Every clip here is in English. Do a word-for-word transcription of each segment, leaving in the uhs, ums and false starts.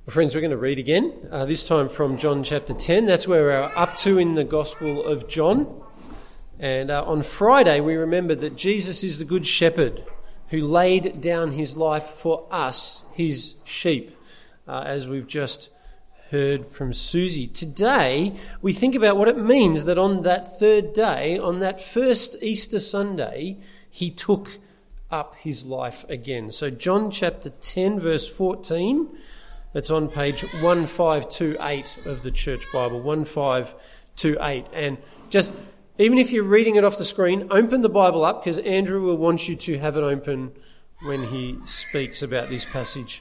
Well, friends, we're going to read again, uh, this time from John chapter ten. That's where we're up to in the Gospel of John. And uh, on Friday, we remembered that Jesus is the Good Shepherd who laid down his life for us, his sheep, uh, as we've just heard from Susie. Today, we think about what it means that on that third day, on that first Easter Sunday, he took up his life again. So John chapter ten, verse fourteen, that's on page one five two eight of the Church Bible, one five two eight. And just, even if you're reading it off the screen, open the Bible up, because Andrew will want you to have it open when he speaks about this passage.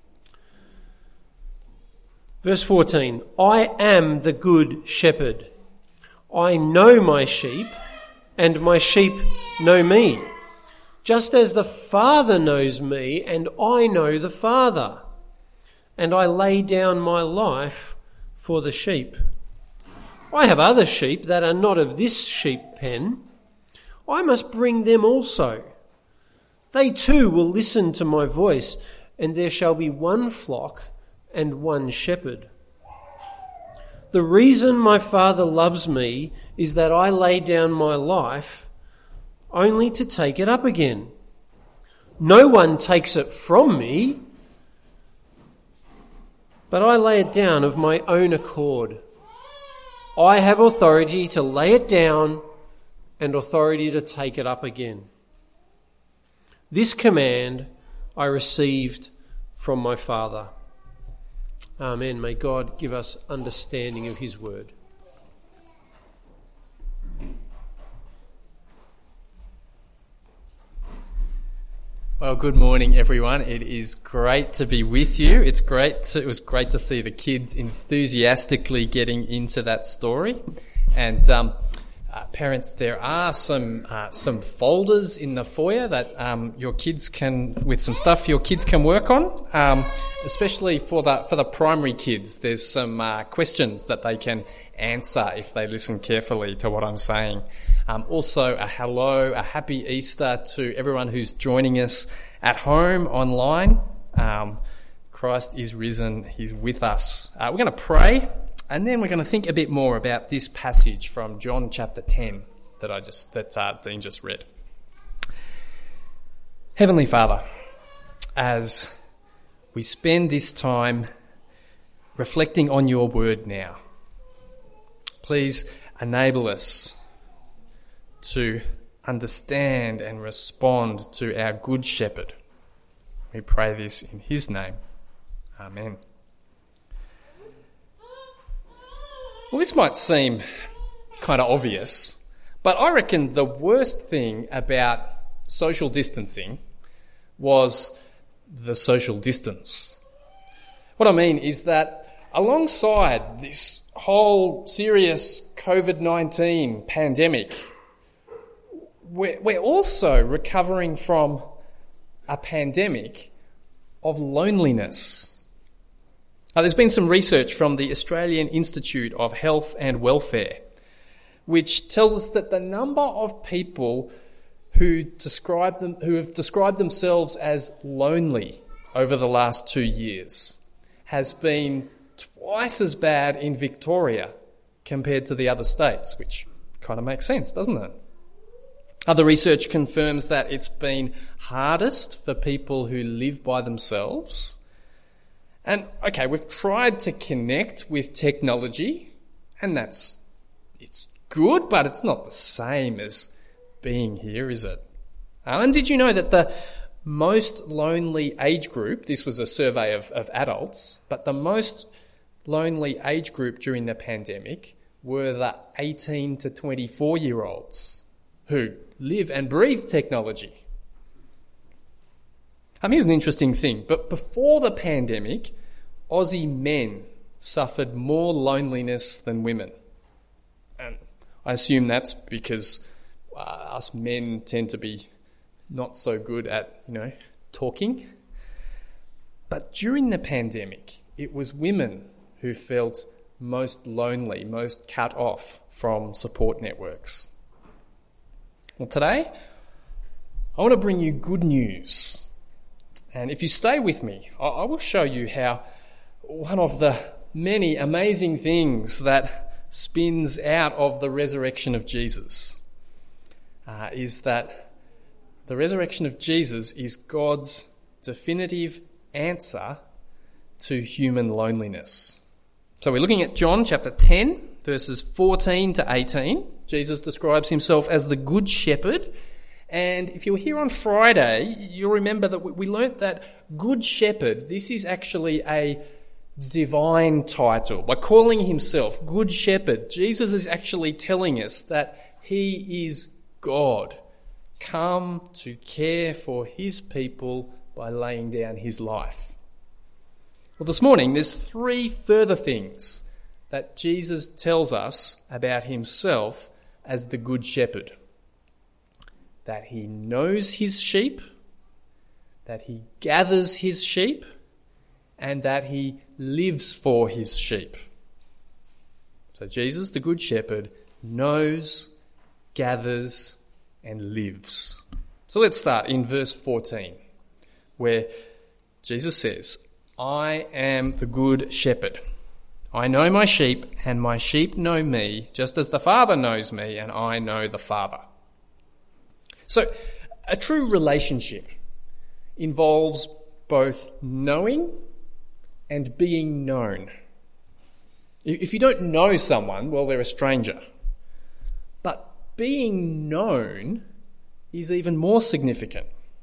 Verse fourteen, I am the good shepherd. I know my sheep, and my sheep know me, just as the Father knows me, and I know the Father, and I lay down my life for the sheep. I have other sheep that are not of this sheep pen. I must bring them also. They too will listen to my voice, and there shall be one flock and one shepherd. The reason my Father loves me is that I lay down my life only to take it up again. No one takes it from me, but I lay it down of my own accord. I have authority to lay it down and authority to take it up again. This command I received from my Father. Amen. May God give us understanding of his word. Well, good morning, everyone. It is great to be with you. It's great. To, it was great to see the kids enthusiastically getting into that story. And um, uh, parents, there are some uh, some folders in the foyer that um, your kids can, with some stuff your kids can work on. Um, especially for the for the primary kids, there's some uh, questions that they can answer if they listen carefully to what I'm saying. Um, also, a hello, a happy Easter to everyone who's joining us at home, online. Um, Christ is risen. He's with us. Uh, we're going to pray, and then we're going to think a bit more about this passage from John chapter ten that I just that uh, Dean just read. Heavenly Father, as we spend this time reflecting on your word now, please enable us to understand and respond to our good shepherd. We pray this in his name. Amen. Well, this might seem kind of obvious, but I reckon the worst thing about social distancing was the social distance. What I mean is that alongside this whole serious covid nineteen pandemic, we're, we're also recovering from a pandemic of loneliness. Now, there's been some research from the Australian Institute of Health and Welfare, which tells us that the number of people who describe them, who have described themselves as lonely over the last two years has been twice as bad in Victoria compared to the other states, which kind of makes sense, doesn't it? Other research confirms that it's been hardest for people who live by themselves. And, okay, we've tried to connect with technology, and that's, it's good, but it's not the same as being here, is it? Uh, and did you know that the most lonely age group, this was a survey of, of adults, but the most lonely age group during the pandemic were the eighteen to twenty-four year olds who live and breathe technology. Um, here's an interesting thing, but before the pandemic, Aussie men suffered more loneliness than women. And I assume that's because uh, us men tend to be not so good at, you know, talking. But during the pandemic, it was women who felt most lonely, most cut off from support networks. Well, today, I want to bring you good news. And if you stay with me, I will show you how one of the many amazing things that spins out of the resurrection of Jesus uh, is that the resurrection of Jesus is God's definitive answer to human loneliness. So we're looking at John chapter ten, verses fourteen to eighteen. Jesus describes himself as the Good Shepherd. And if you were here on Friday, you'll remember that we learnt that Good Shepherd, this is actually a divine title. By calling himself Good Shepherd, Jesus is actually telling us that he is God, come to care for his people by laying down his life. Well, this morning there's three further things that Jesus tells us about himself as the Good Shepherd. That he knows his sheep, that he gathers his sheep, and that he lives for his sheep. So Jesus, the Good Shepherd, knows, gathers, and lives. So let's start in verse fourteen, where Jesus says, I am the Good Shepherd. I know my sheep, and my sheep know me, just as the Father knows me, and I know the Father. So, a true relationship involves both knowing and being known. If you don't know someone, well, they're a stranger. But being known is even more significant.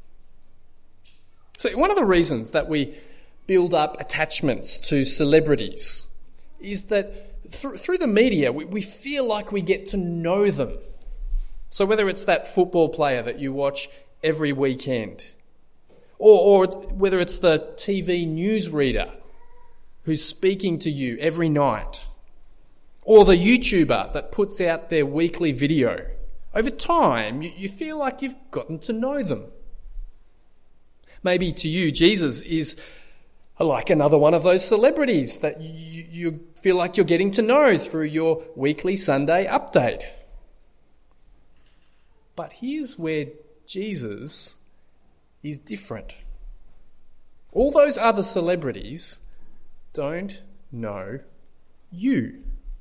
So, one of the reasons that we build up attachments to celebrities is that th- through the media, we, we feel like we get to know them. So whether it's that football player that you watch every weekend, or, or whether it's the T V newsreader who's speaking to you every night, or the YouTuber that puts out their weekly video, over time you, you feel like you've gotten to know them. Maybe to you, Jesus is like another one of those celebrities that you, you feel like you're getting to know through your weekly Sunday update. But here's where Jesus is different. All those other celebrities don't know you.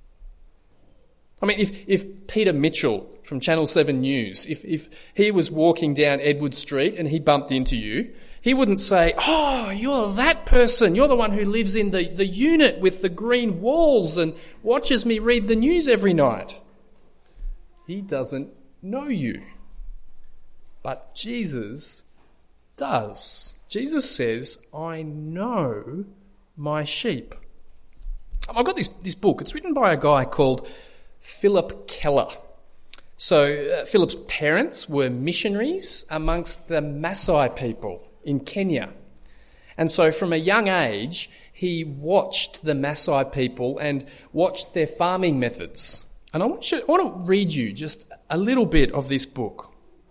I mean, if, if Peter Mitchell from Channel seven News, if, if he was walking down Edward Street and he bumped into you, he wouldn't say, oh, you're that person. You're the one who lives in the, the unit with the green walls and watches me read the news every night. He doesn't know you. But Jesus does. Jesus says, I know my sheep. I've got this, this book. It's written by a guy called Philip Keller. So uh, Philip's parents were missionaries amongst the Maasai people in Kenya. And so from a young age, he watched the Maasai people and watched their farming methods. And I want, you, I want to read you just a little bit of this book.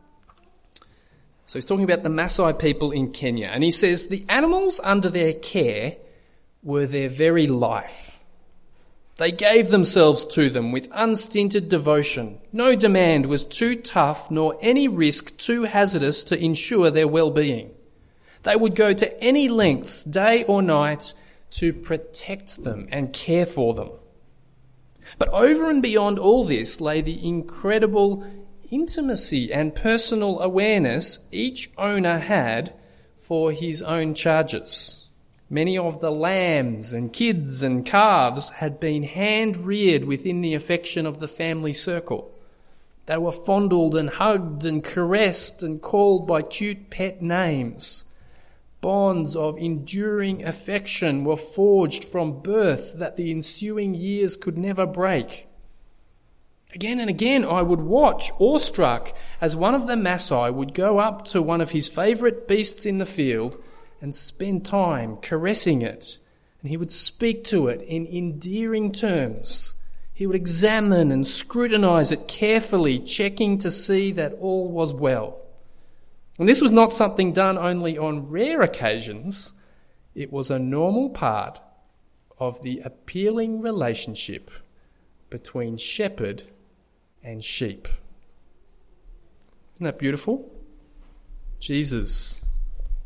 So he's talking about the Maasai people in Kenya. And he says, the animals under their care were their very life. They gave themselves to them with unstinted devotion. No demand was too tough, nor any risk too hazardous to ensure their well-being. They would go to any lengths, day or night, to protect them and care for them. But over and beyond all this lay the incredible intimacy and personal awareness each owner had for his own charges. Many of the lambs and kids and calves had been hand-reared within the affection of the family circle. They were fondled and hugged and caressed and called by cute pet names. Bonds of enduring affection were forged from birth that the ensuing years could never break. Again and again I would watch, awestruck, as one of the Maasai would go up to one of his favourite beasts in the field and spend time caressing it. And he would speak to it in endearing terms. He would examine and scrutinise it carefully, checking to see that all was well. And this was not something done only on rare occasions. It was a normal part of the appealing relationship between shepherd and sheep. Isn't that beautiful? Jesus,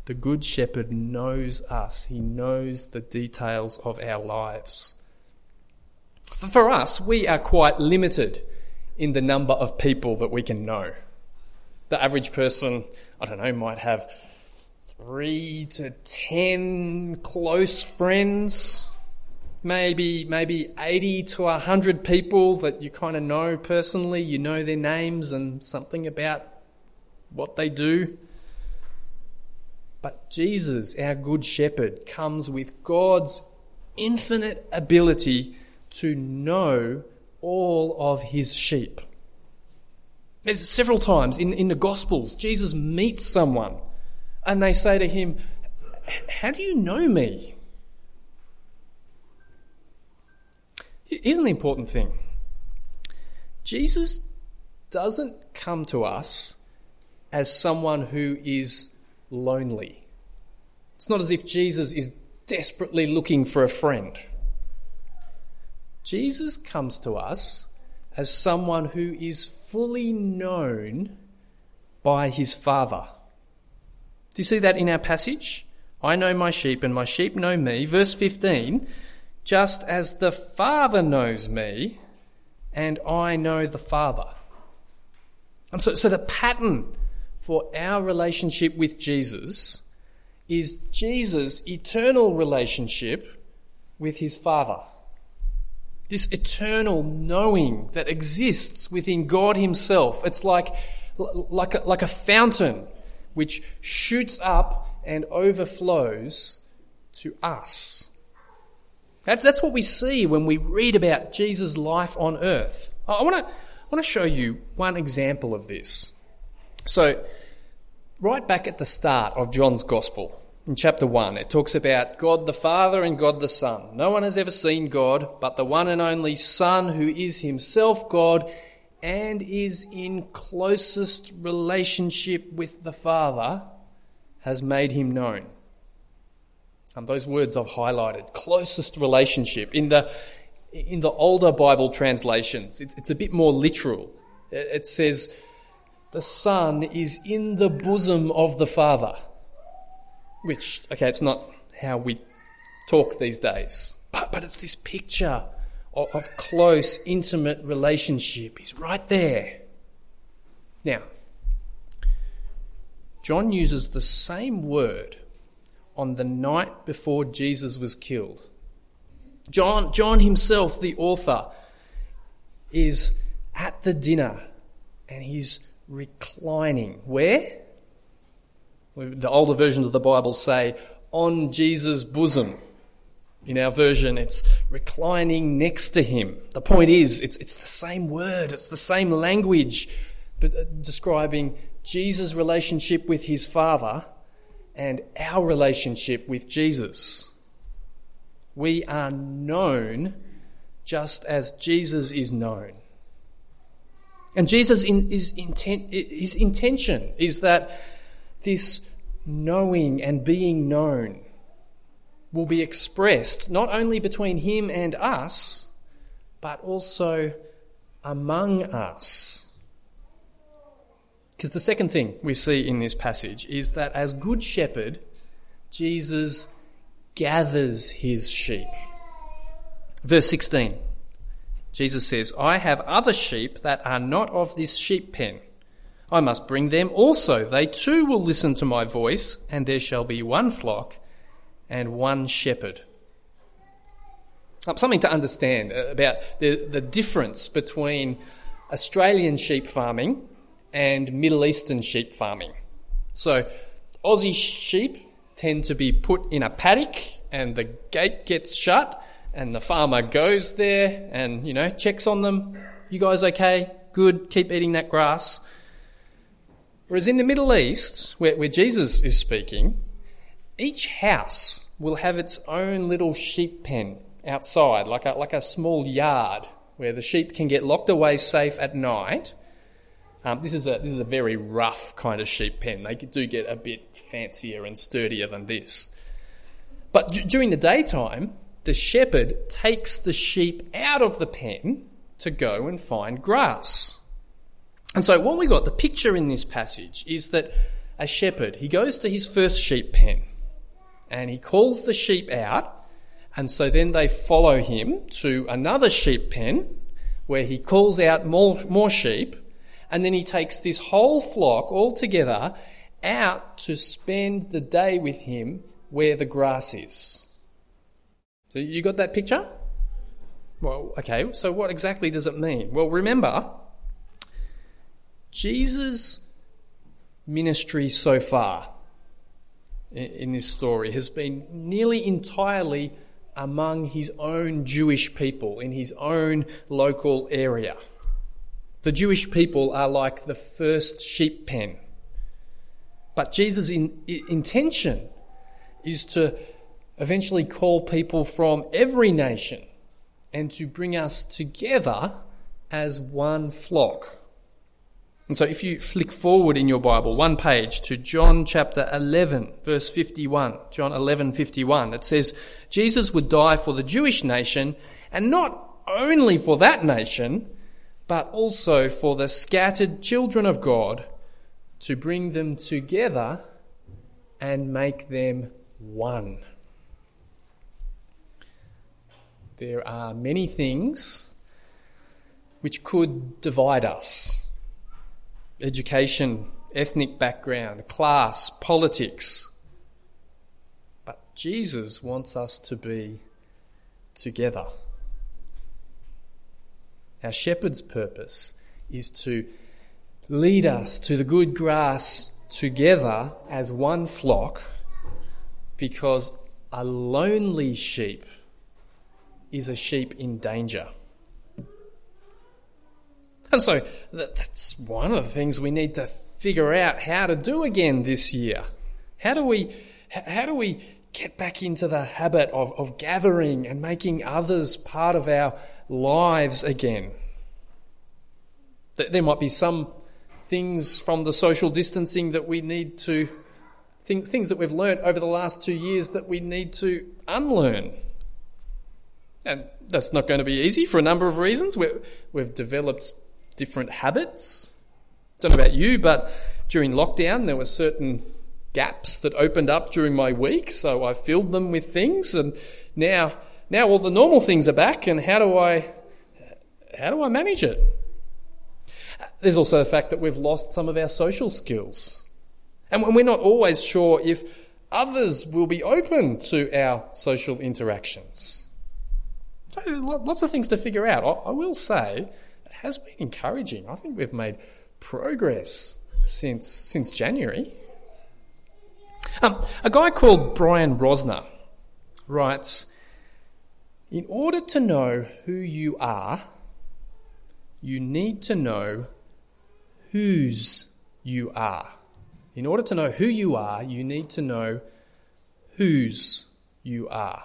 The Good Shepherd knows us. He knows the details of our lives. For us, we are quite limited in the number of people that we can know. The average person, I don't know, might have three to ten close friends, maybe maybe eighty to one hundred people that you kind of know personally. You know their names and something about what they do. But Jesus, our Good Shepherd, comes with God's infinite ability to know all of his sheep. There's several times in, in the Gospels, Jesus meets someone and they say to him, "How do you know me?" Here's an important thing. Jesus doesn't come to us as someone who is lonely. It's not as if Jesus is desperately looking for a friend. Jesus comes to us as someone who is fully known by his Father. Do you see that in our passage? I know my sheep and my sheep know me. Verse fifteen, just as the Father knows me and I know the Father. And so, so the pattern for our relationship with Jesus is Jesus' eternal relationship with his Father. This eternal knowing that exists within God himself. It's like, like, a, like a fountain which shoots up and overflows to us. That, that's what we see when we read about Jesus' life on earth. I want to I want to show you one example of this. So, right back at the start of John's Gospel, in chapter one, it talks about God the Father and God the Son. No one has ever seen God, but the one and only Son, who is himself God and is in closest relationship with the Father, has made him known. Um, those words I've highlighted, closest relationship. In the in the older Bible translations, it's, it's a bit more literal. It, it says, the Son is in the bosom of the Father. Which, okay, it's not how we talk these days, but, but it's this picture of, of close, intimate relationship. He's right there. Now, John uses the same word on the night before Jesus was killed. John, John himself, the author, is at the dinner and he's reclining. Where? The older versions of the Bible say, on Jesus' bosom. In our version, it's reclining next to him. The point is, it's it's the same word, it's the same language, but uh, describing Jesus' relationship with his Father and our relationship with Jesus. We are known just as Jesus is known. And Jesus' in, is intent, his intention is that this knowing and being known will be expressed not only between him and us, but also among us. Because the second thing we see in this passage is that as Good Shepherd, Jesus gathers his sheep. Verse sixteen, Jesus says, I have other sheep that are not of this sheep pen. I must bring them also. They too will listen to my voice, and there shall be one flock and one shepherd. Something to understand about the, the difference between Australian sheep farming and Middle Eastern sheep farming. So Aussie sheep tend to be put in a paddock and the gate gets shut and the farmer goes there and, you know, checks on them. You guys okay? Good. Keep eating that grass. Whereas in the Middle East, where, where Jesus is speaking, each house will have its own little sheep pen outside, like a, like a small yard where the sheep can get locked away safe at night. Um, this is a this is a very rough kind of sheep pen. They do get a bit fancier and sturdier than this. But d- during the daytime, the shepherd takes the sheep out of the pen to go and find grass. And so what we got, the picture in this passage, is that a shepherd. He goes to his first sheep pen and he calls the sheep out, and so then they follow him to another sheep pen where he calls out more, more sheep, and then he takes this whole flock all together out to spend the day with him where the grass is. So you got that picture? Well, okay, so what exactly does it mean? Well, remember, Jesus' ministry so far in this story has been nearly entirely among his own Jewish people in his own local area. The Jewish people are like the first sheep pen. But Jesus' in, intention is to eventually call people from every nation and to bring us together as one flock. And so if you flick forward in your Bible one page to John chapter eleven, verse fifty-one, John eleven fifty-one, it says, Jesus would die for the Jewish nation, and not only for that nation, but also for the scattered children of God, to bring them together and make them one. There are many things which could divide us. Education, ethnic background, class, politics. But Jesus wants us to be together. Our shepherd's purpose is to lead us to the good grass together as one flock, because a lonely sheep is a sheep in danger. And so that's one of the things we need to figure out how to do again this year. How do we, how do we get back into the habit of, of gathering and making others part of our lives again? There might be some things from the social distancing that we need to, things that we've learned over the last two years that we need to unlearn. And that's not going to be easy for a number of reasons. We're, we've developed different habits. I don't know about you, but during lockdown there were certain gaps that opened up during my week, so I filled them with things, and now now all the normal things are back, and how do I how do I manage it? There's also the fact that we've lost some of our social skills, and we're not always sure if others will be open to our social interactions. So lots of things to figure out. I will say it has been encouraging. I think we've made progress since since January. Um, a guy called Brian Rosner writes, in order to know who you are, you need to know whose you are. In order to know who you are, you need to know whose you are.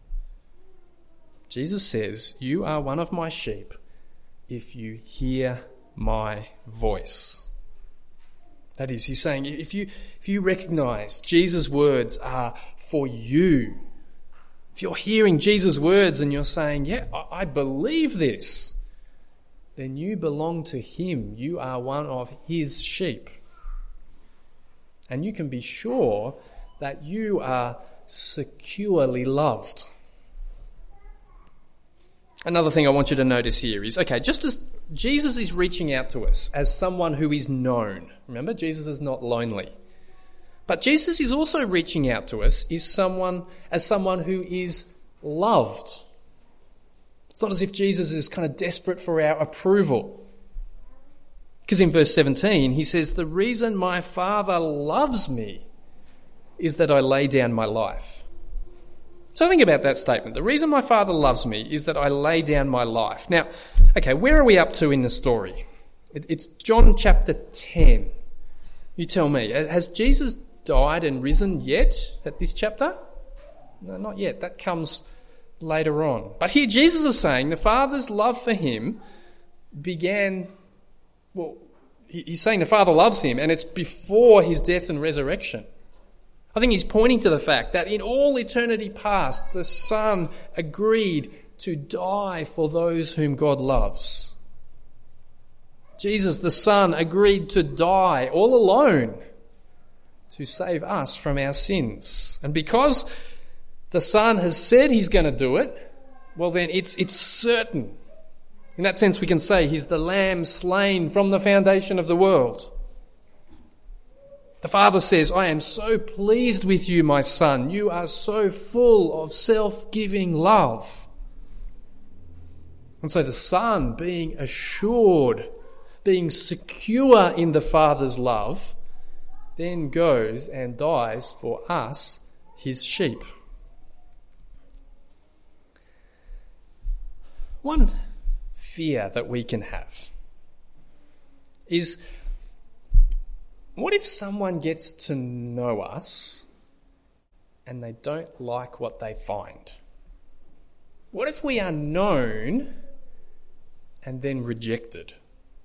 Jesus says, you are one of my sheep if you hear my voice. That is, he's saying, if you if you recognise Jesus' words are for you, if you're hearing Jesus' words and you're saying, yeah, I, I believe this, then you belong to him. You are one of his sheep. And you can be sure that you are securely loved. Another thing I want you to notice here is, okay, just as Jesus is reaching out to us as someone who is known. Remember, Jesus is not lonely. But Jesus is also reaching out to us is someone as someone who is loved. It's not as if Jesus is kind of desperate for our approval. Because in verse seventeen, he says, the reason my Father loves me is that I lay down my life. So think about that statement. The reason my Father loves me is that I lay down my life. Now, okay, where are we up to in the story? It, it's John chapter ten. You tell me, has Jesus died and risen yet at this chapter? No, not yet. That comes later on. But here Jesus is saying the Father's love for him began, well, he's saying the Father loves him, and it's before his death and resurrection. I think he's pointing to the fact that in all eternity past, the Son agreed to die for those whom God loves. Jesus, the Son, agreed to die all alone to save us from our sins. And because the Son has said he's going to do it, well then it's it's certain. In that sense we can say he's the Lamb slain from the foundation of the world. The Father says, I am so pleased with you, my Son. You are so full of self-giving love. And so the Son, being assured, being secure in the Father's love, then goes and dies for us, his sheep. One fear that we can have is, what if someone gets to know us and they don't like what they find? What if we are known and then rejected?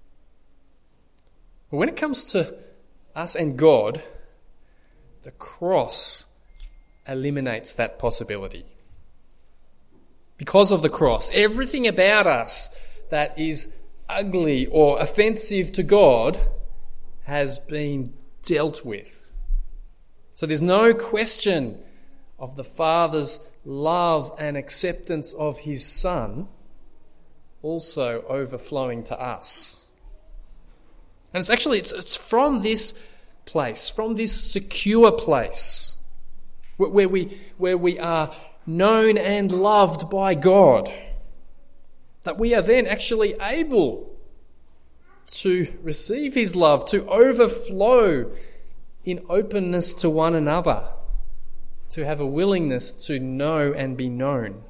Well, when it comes to us and God, the cross eliminates that possibility. Because of the cross, everything about us that is ugly or offensive to God has been dealt with. So there's no question of the Father's love and acceptance of his Son also overflowing to us. And it's actually, it's, it's from this place, from this secure place, where, where we where we are known and loved by God, that we are then actually able to receive his love, to overflow in openness to one another, to have a willingness to know and be known.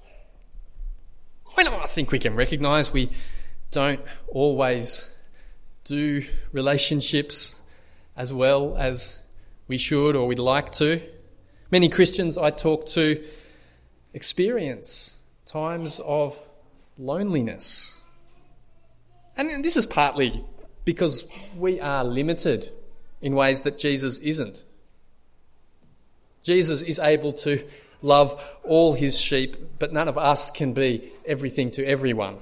I know, I think we can recognise we don't always do relationships as well as we should or we'd like to. Many Christians I talk to experience times of loneliness. And this is partly because we are limited in ways that Jesus isn't. Jesus is able to love all his sheep, but none of us can be everything to everyone.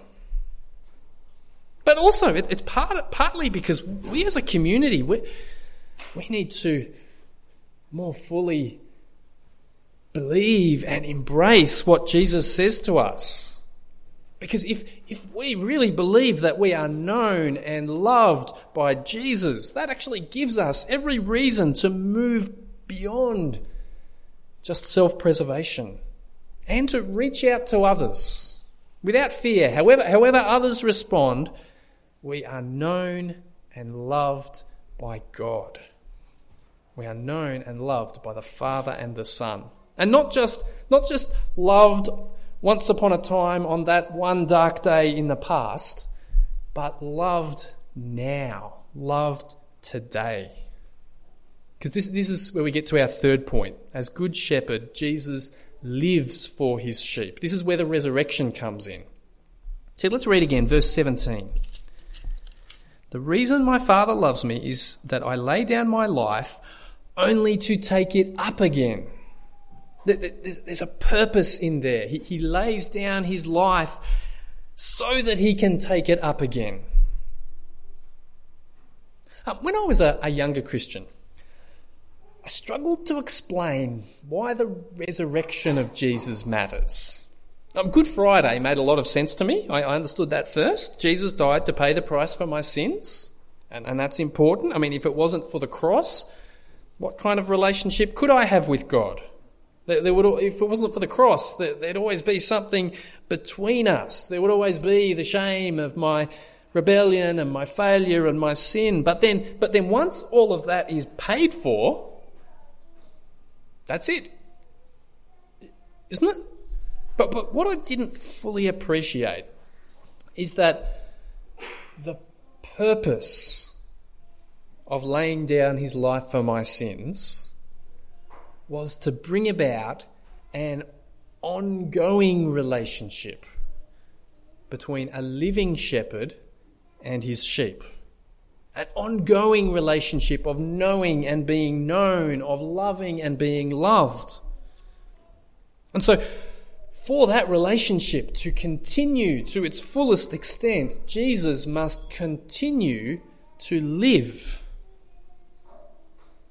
But also, it, it's part, partly because we as a community, we, we need to more fully believe and embrace what Jesus says to us. Because if, if we really believe that we are known and loved by Jesus, that actually gives us every reason to move beyond just self-preservation and to reach out to others without fear. However, however others respond, we are known and loved by God. We are known and loved by the Father and the Son. And not just, not just loved once upon a time on that one dark day in the past, but loved now, loved today. Because this, this is where we get to our third point. As Good Shepherd, Jesus lives for his sheep. This is where the resurrection comes in. So let's read again, verse seventeen. The reason my Father loves me is that I lay down my life only to take it up again. There's a purpose in there. He, he lays down his life so that he can take it up again. Um, when I was a, a younger Christian, I struggled to explain why the resurrection of Jesus matters. Um, Good Friday made a lot of sense to me. I, I understood that first. Jesus died to pay the price for my sins, and, and that's important. I mean, if it wasn't for the cross, what kind of relationship could I have with God? There, there would, if it wasn't for the cross, there, there'd always be something between us. There would always be the shame of my rebellion and my failure and my sin. But then, but then once all of that is paid for, that's it. Isn't it? But, but what I didn't fully appreciate is that the purpose of laying down his life for my sins was to bring about an ongoing relationship between a living shepherd and his sheep. An ongoing relationship of knowing and being known, of loving and being loved. And so, for that relationship to continue to its fullest extent, Jesus must continue to live.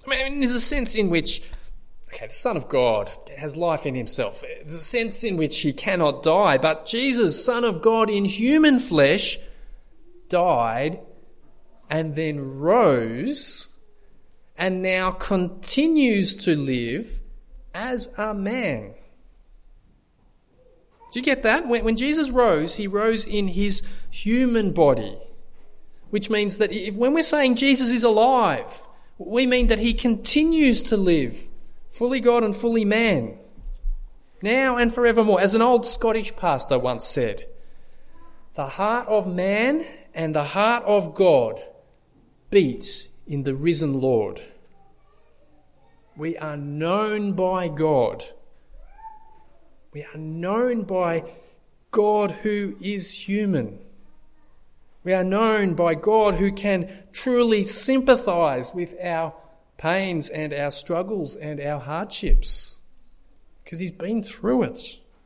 I mean, there's a sense in which, okay, the Son of God has life in himself. There's a sense in which he cannot die, but Jesus, Son of God in human flesh, died and then rose and now continues to live as a man. Do you get that? When, when Jesus rose, he rose in his human body, which means that if, when we're saying Jesus is alive, we mean that he continues to live, fully God and fully man, now and forevermore. As an old Scottish pastor once said, the heart of man and the heart of God beat in the risen Lord. We are known by God. We are known by God who is human. We are known by God who can truly sympathise with our pains and our struggles and our hardships, because he's been through it.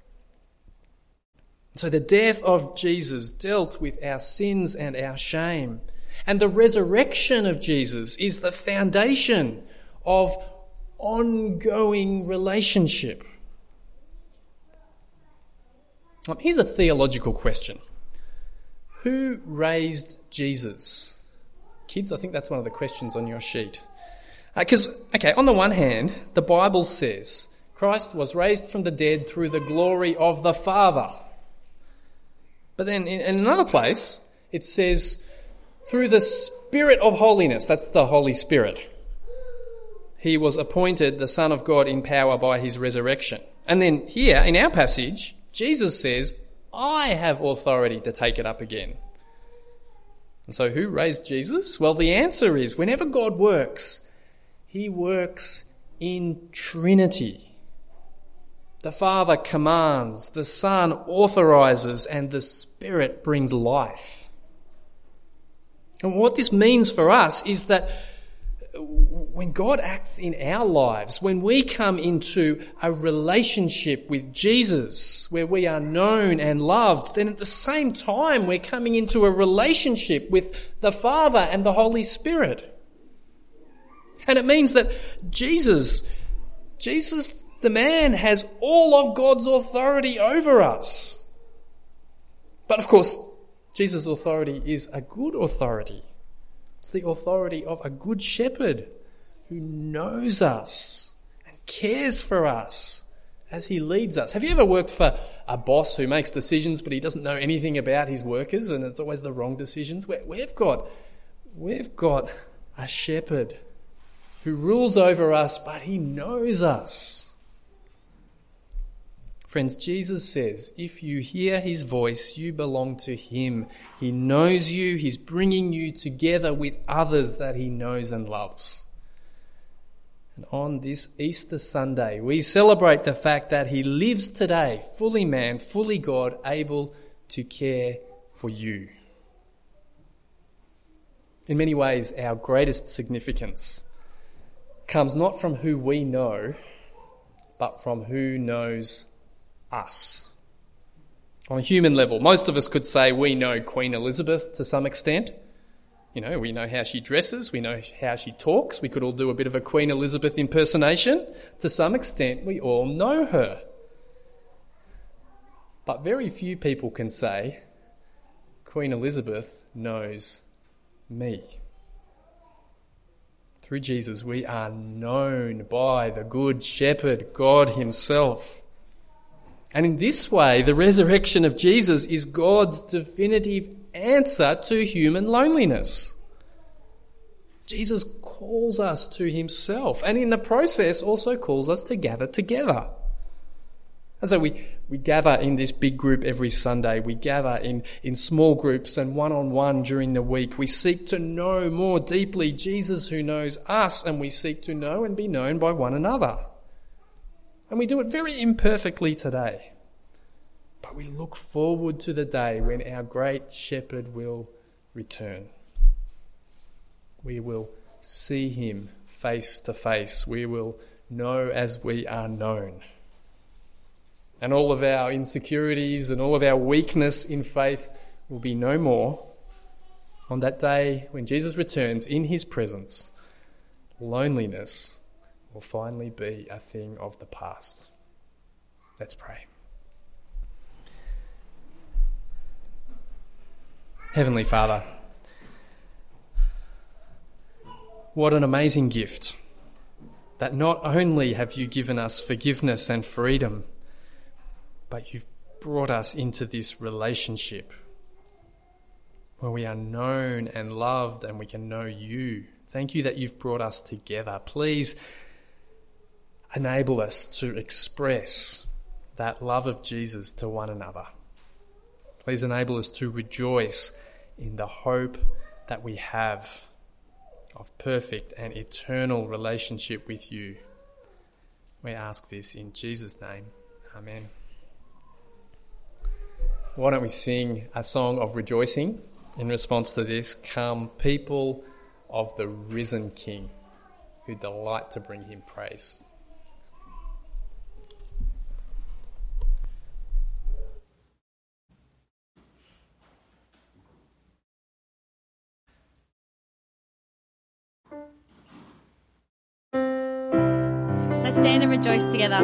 So the death of Jesus dealt with our sins and our shame. And the resurrection of Jesus is the foundation of ongoing relationship. Here's a theological question. Who raised Jesus? Kids, I think that's one of the questions on your sheet. Because, uh, okay, on the one hand, the Bible says Christ was raised from the dead through the glory of the Father. But then in, in another place, it says through the Spirit of holiness, that's the Holy Spirit, he was appointed the Son of God in power by his resurrection. And then here, in our passage, Jesus says, I have authority to take it up again. And so who raised Jesus? Well, the answer is whenever God works, he works in Trinity. The Father commands, the Son authorises, and the Spirit brings life. And what this means for us is that when God acts in our lives, when we come into a relationship with Jesus, where we are known and loved, then at the same time we're coming into a relationship with the Father and the Holy Spirit. And it means that Jesus, Jesus the man, has all of God's authority over us. But of course, Jesus' authority is a good authority. It's the authority of a good shepherd who knows us and cares for us as he leads us. Have you ever worked for a boss who makes decisions but he doesn't know anything about his workers and it's always the wrong decisions? We've got, we've got a shepherd who rules over us, but he knows us. Friends, Jesus says, if you hear his voice, you belong to him. He knows you. He's bringing you together with others that he knows and loves. And on this Easter Sunday, we celebrate the fact that he lives today, fully man, fully God, able to care for you. In many ways, our greatest significance comes not from who we know, but from who knows us. On a human level, most of us could say we know Queen Elizabeth to some extent. You know, we know how she dresses, we know how she talks. We could all do a bit of a Queen Elizabeth impersonation. To some extent, we all know her. But very few people can say, Queen Elizabeth knows me. Through Jesus, we are known by the Good Shepherd, God himself. And in this way, the resurrection of Jesus is God's definitive answer to human loneliness. Jesus calls us to himself, and in the process also calls us to gather together. And so we, we gather in this big group every Sunday. We gather in, in small groups and one-on-one during the week. We seek to know more deeply Jesus who knows us, and we seek to know and be known by one another. And we do it very imperfectly today. But we look forward to the day when our great shepherd will return. We will see him face to face. We will know as we are known. And all of our insecurities and all of our weakness in faith will be no more on that day when Jesus returns in his presence, loneliness will finally be a thing of the past. Let's pray. Heavenly Father, what an amazing gift that not only have you given us forgiveness and freedom, but you've brought us into this relationship where we are known and loved and we can know you. Thank you that you've brought us together. Please enable us to express that love of Jesus to one another. Please enable us to rejoice in the hope that we have of perfect and eternal relationship with you. We ask this in Jesus' name. Amen. Why don't we sing a song of rejoicing in response to this? Come, people of the risen King, who delight to bring him praise. Let's stand and rejoice together.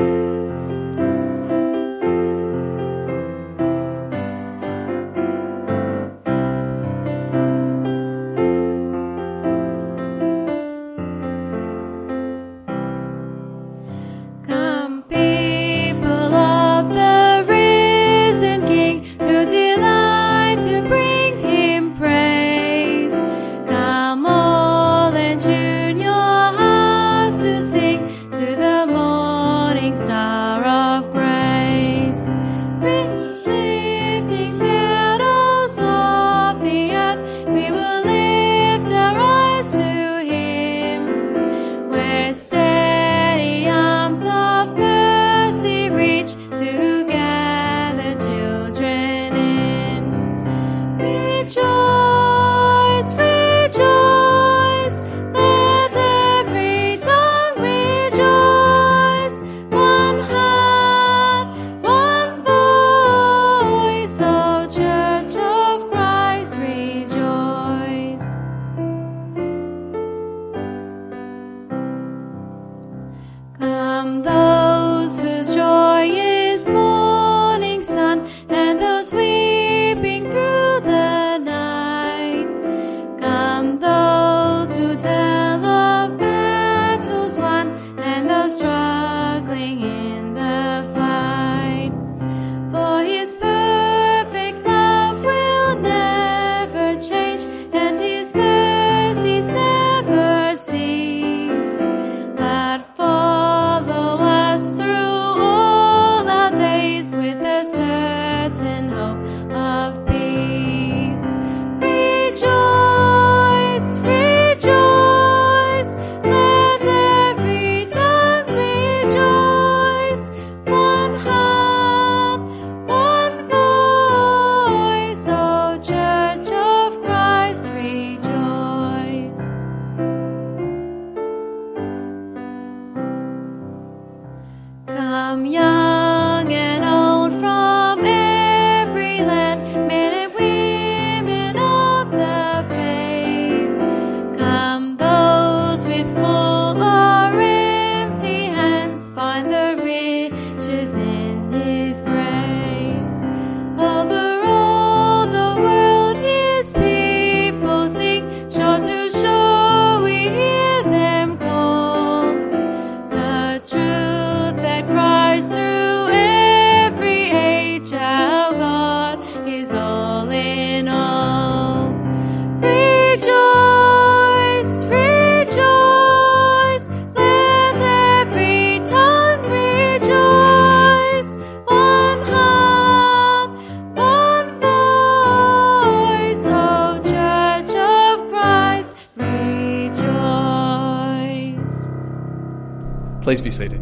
Please be seated.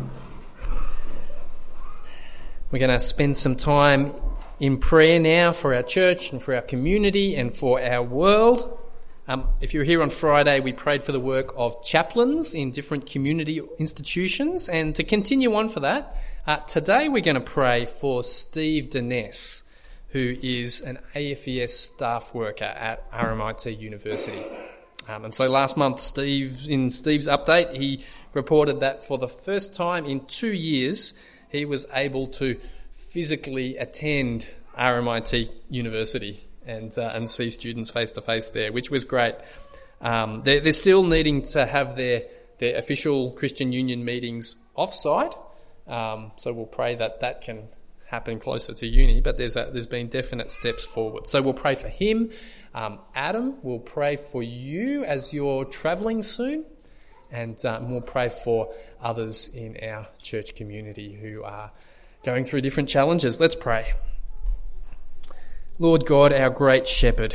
We're going to spend some time in prayer now for our church and for our community and for our world. Um, if you were here on Friday, we prayed for the work of chaplains in different community institutions. And to continue on for that, uh, today we're going to pray for Steve Denness, who is an A F E S staff worker at R M I T University. Um, and so last month, Steve, in Steve's update, he reported that for the first time in two years, he was able to physically attend R M I T University and uh, and see students face to face there, which was great. Um, they're, they're still needing to have their their official Christian Union meetings offsite, um, so we'll pray that that can happen closer to uni. But there's a, there's been definite steps forward. So we'll pray for him. Um, Adam, we'll pray for you as you're travelling soon, and um, we'll pray for others in our church community who are going through different challenges. Let's pray. Lord God, our great shepherd,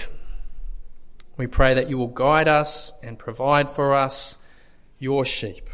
we pray that you will guide us and provide for us, your sheep.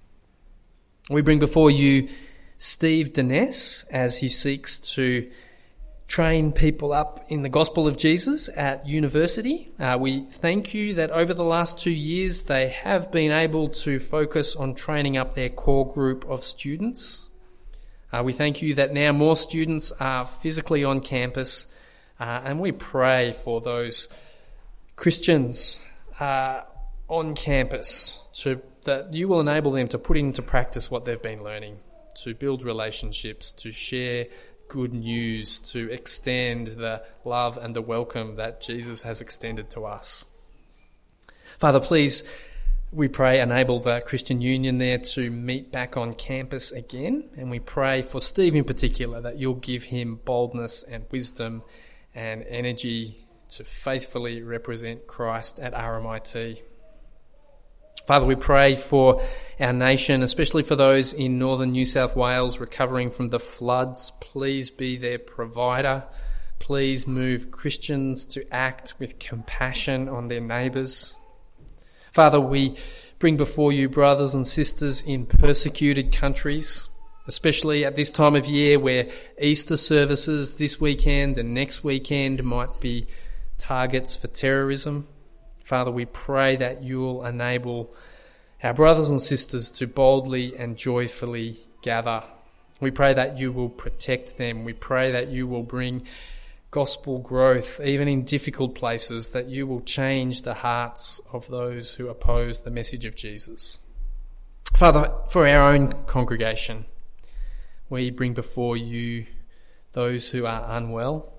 We bring before you Steve Dines as he seeks to train people up in the gospel of Jesus at university. Uh, we thank you that over the last two years they have been able to focus on training up their core group of students. Uh, we thank you that now more students are physically on campus. Uh, and we pray for those Christians uh, on campus to, that you will enable them to put into practice what they've been learning, to build relationships, to share good news, to extend the love and the welcome that Jesus has extended to us. Father, please, we pray, enable the Christian Union there to meet back on campus again. And we pray for Steve in particular that you'll give him boldness and wisdom and energy to faithfully represent Christ at R M I T. Father, we pray for our nation, especially for those in northern New South Wales recovering from the floods. Please be their provider. Please move Christians to act with compassion on their neighbours. Father, we bring before you brothers and sisters in persecuted countries, especially at this time of year where Easter services this weekend and next weekend might be targets for terrorism. Father, we pray that you'll enable our brothers and sisters to boldly and joyfully gather. We pray that you will protect them. We pray that you will bring gospel growth, even in difficult places, that you will change the hearts of those who oppose the message of Jesus. Father, for our own congregation, we bring before you those who are unwell.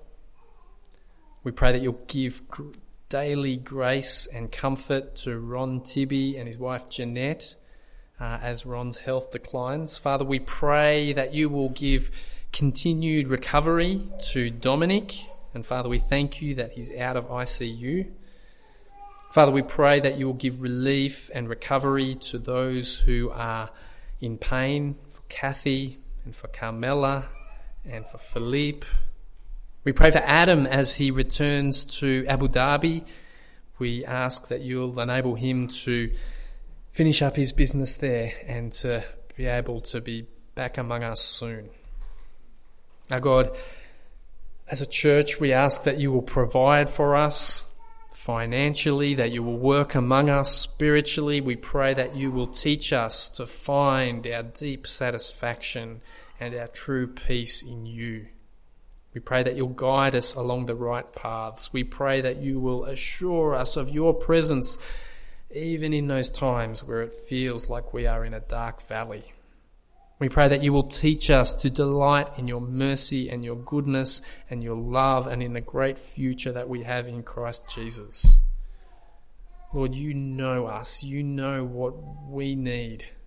We pray that you'll give daily grace and comfort to Ron Tibby and his wife Jeanette uh, as Ron's health declines. Father, we pray that you will give continued recovery to Dominic. And Father, we thank you that he's out of I C U. Father, we pray that you will give relief and recovery to those who are in pain, for Kathy, and for Carmela, and for Philippe. We pray for Adam as he returns to Abu Dhabi. We ask that you'll enable him to finish up his business there and to be able to be back among us soon. Now, God, as a church, we ask that you will provide for us financially, that you will work among us spiritually. We pray that you will teach us to find our deep satisfaction and our true peace in you. We pray that you'll guide us along the right paths. We pray that you will assure us of your presence even in those times where it feels like we are in a dark valley. We pray that you will teach us to delight in your mercy and your goodness and your love and in the great future that we have in Christ Jesus. Lord, you know us. You know what we need.